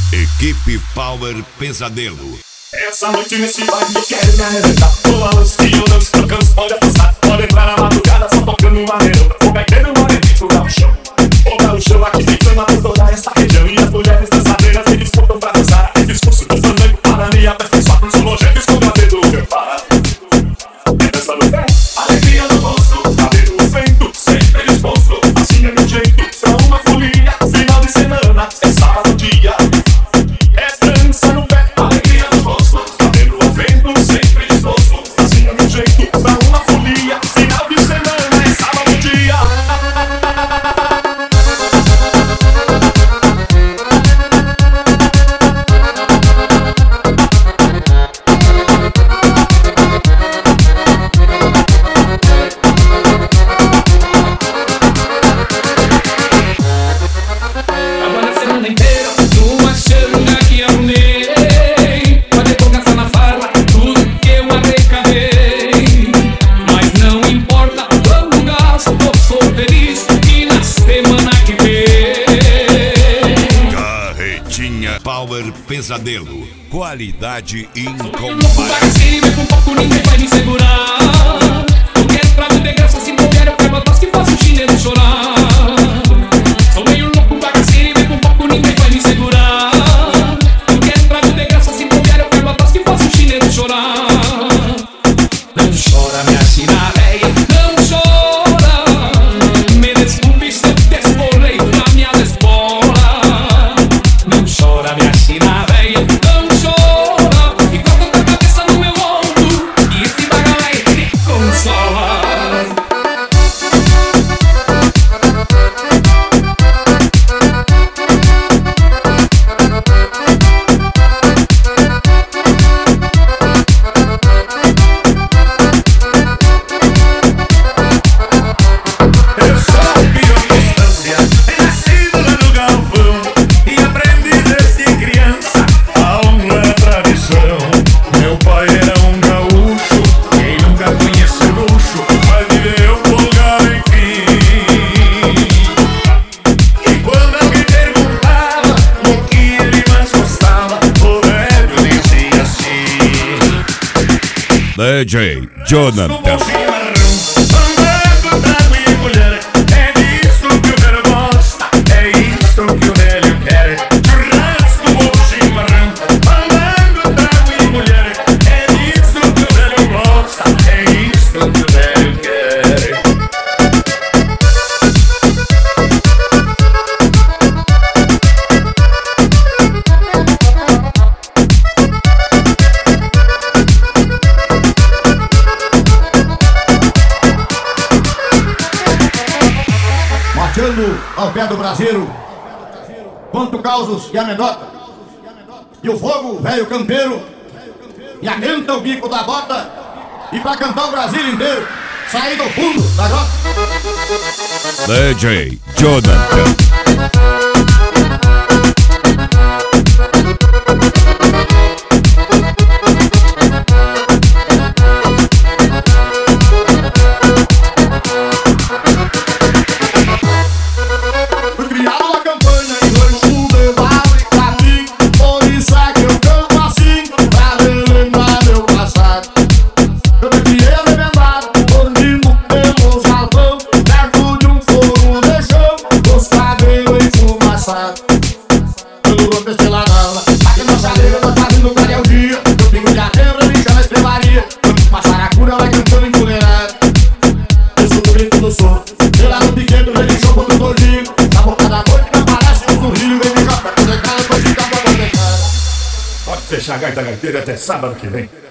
Equipe Power Pesadelo. Essa noite nesse baile eu quero me arrebentar. Pula luz que eu não estou cansado, pode apostar. Pode entrar na madrugada só tocando uma redonda. Vou pegando uma redonda, dá o show. Vou dar o show aqui ficando por toda essa região. E as mulheres dançadeiras me disputam pra dançar. Esse discurso do fandango para me aperfeiçoar. Sou nojento, escondo a dedo, meu para. É dança no pé, alegria no rosto. Cabelo no vento, sempre disposto. Assim é meu jeito, pra uma folia. Final de semana, é sábado dia. É dança no pé, alegria no rosto. Cabelo no vento, sempre disposto. Assim é meu jeito, pra uma folia. Final de semana, é sábado dia. Power Pesadelo, qualidade incomparável. Com pouco ninguém vai me segurar. Eu quero pra viver graça, se não quero pego a tosse que faço o chinelo chorar. Sou meio louco, bagaceiro, com pouco ninguém vai me segurar. Eu quero pra viver graça, se não quero pego a tosse que faço o chinelo chorar. Não chora, minha sina véia, não chora. Me desculpe se eu desfolei na minha escola. Não chora, minha sina véia, não chora. E coloca a cabeça no meu ombro e esse bagalai te consola. Eu sou o peão Constância, nascido lá no galpão. E aprendi desde criança, a honra é a tradição. Meu pai era um gaúcho, quem nunca conheceu luxo, vai viver um lugar enfim. E quando alguém perguntava o que ele mais gostava, o velho dizia assim: DJ Jonathan. chimarrão, andando, trago e mulher. É disso que o velho gosta, é isso que o velho quer. Churrasco ou chimarrão, andando, trago e mulher. É disso que o velho gosta, é isso que o velho quer. Marchando ao pé do braseiro, quanto causos e anedota, e o fogo, velho campeiro, e aguenta o bico da bota, e pra cantar o Brasil inteiro, sair do fundo da grota. DJ Jonathan. Fui criado na campanha e rancho de barro e capim, por isso é que eu canto assim, pra relembrar meu passado. Eu me criei arrebentado, dormindo pelo galpão, perto de um fogo de chão, os cabelos enfumaçados. Pelo roupa estelarada, aqui na chaleira nós fazendo clarear o dia. Eu pingo de atenda, me chama estrebaria, uma saracura vai cantando enfuleirado. Eu sou o grito do som, pela no piquete, vem show contra o tordinho. Na boca da noite não aparece um sorriso, vem me jogar pra poder cara, depois ficar pra poder cara. Pode fechar a gaita gaiteira até sábado que vem.